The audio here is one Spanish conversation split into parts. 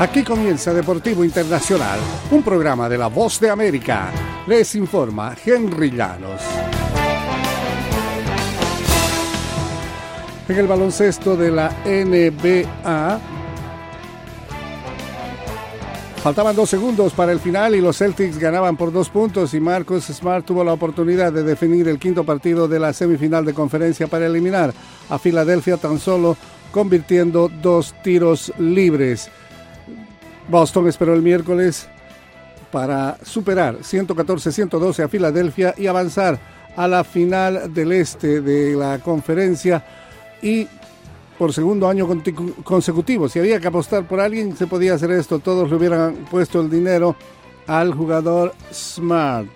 Aquí comienza Deportivo Internacional, un programa de La Voz de América. Les informa Henry Llanos. En el baloncesto de la NBA, faltaban 2 segundos para el final y los Celtics ganaban por 2 puntos y Marcus Smart tuvo la oportunidad de definir el quinto partido de la semifinal de conferencia para eliminar a Filadelfia tan solo convirtiendo 2 tiros libres. Boston esperó el miércoles para superar 114-112 a Filadelfia y avanzar a la final del este de la conferencia y por segundo año consecutivo. Si había que apostar por alguien, se podía hacer esto. Todos le hubieran puesto el dinero al jugador Smart.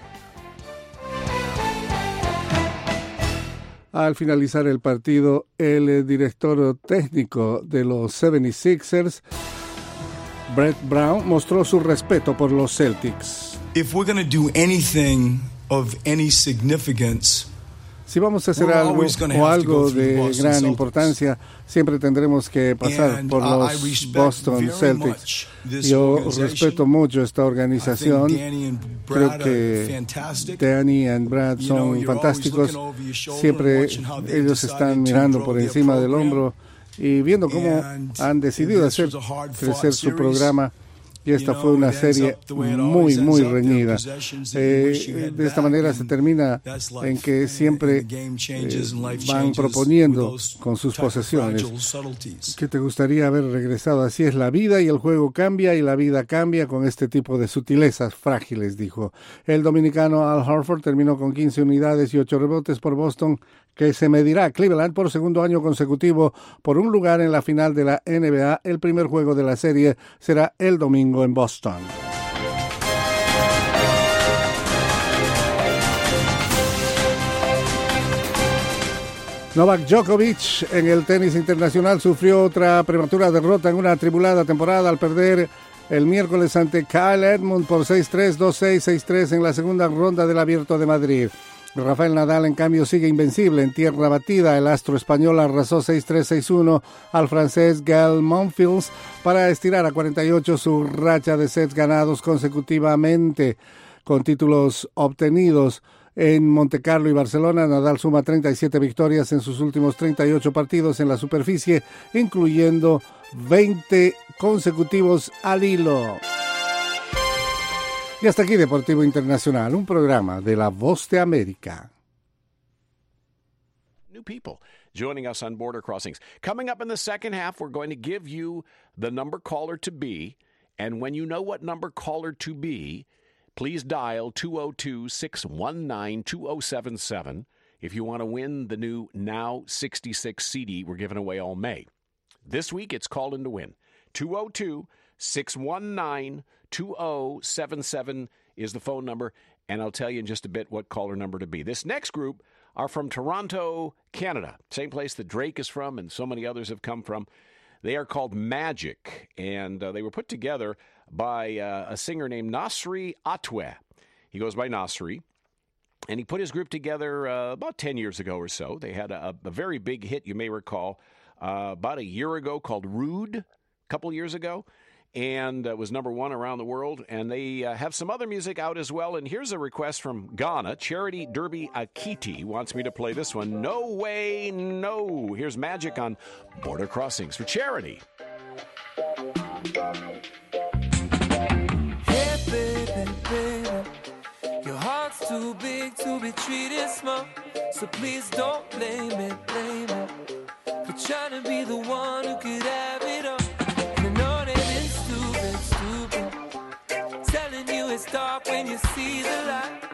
Al finalizar el partido, el director técnico de los 76ers, Brett Brown, mostró su respeto por los Celtics. If we're going to do anything of any significance, si vamos a hacer algo de gran importancia, siempre tendremos que pasar por los Boston Celtics. Yo respeto mucho esta organización. Creo que Danny y Brad son fantásticos. Siempre ellos están mirando por encima del hombro y viendo cómo han decidido hacer crecer su programa. Y esta fue una serie muy, muy reñida. De esta manera se termina en que siempre van proponiendo con sus posesiones. ¿Qué te gustaría haber regresado? Así es la vida y el juego cambia y la vida cambia con este tipo de sutilezas frágiles, dijo. El dominicano Al Horford terminó con 15 unidades y 8 rebotes por Boston, que se medirá a Cleveland por segundo año consecutivo por un lugar en la final de la NBA. El primer juego de la serie será el domingo en Boston. Novak Djokovic en el tenis internacional sufrió otra prematura derrota en una atribulada temporada al perder el miércoles ante Kyle Edmund por 6-3, 2-6, 6-3 en la segunda ronda del Abierto de Madrid. Rafael Nadal, en cambio, sigue invencible en tierra batida. El astro español arrasó 6-3, 6-1 al francés Gael Monfils para estirar a 48 su racha de sets ganados consecutivamente. Con títulos obtenidos en Montecarlo y Barcelona, Nadal suma 37 victorias en sus últimos 38 partidos en la superficie, incluyendo 20 consecutivos al hilo. Y hasta aquí Deportivo Internacional, un programa de La Voz de América. New people joining us on Border Crossings. Coming up in the second half, we're going to give you the number caller to be. And when you know what number caller to be, please dial 202-619-2077 if you want to win the new Now 66 CD we're giving away all May. This week, it's call in to win. 202-619-2077 is the phone number, and I'll tell you in just a bit what caller number to be. This next group are from Toronto, Canada, same place that Drake is from and so many others have come from. They are called Magic, and they were put together by a singer named Nasri Atwe. He goes by Nasri, and he put his group together about 10 years ago or so. They had a very big hit, you may recall, about a year ago called Rude, a couple years ago. And was number 1 around the world. And they have some other music out as well. And here's a request from Ghana. Charity Derby Akiti wants me to play this one. No Way, No. Here's Magic on Border Crossings for Charity. Hey, baby, baby, your heart's too big to be treated small. So please don't blame it for trying to be the one who could have it all. Stupid, telling you it's dark when you see the light.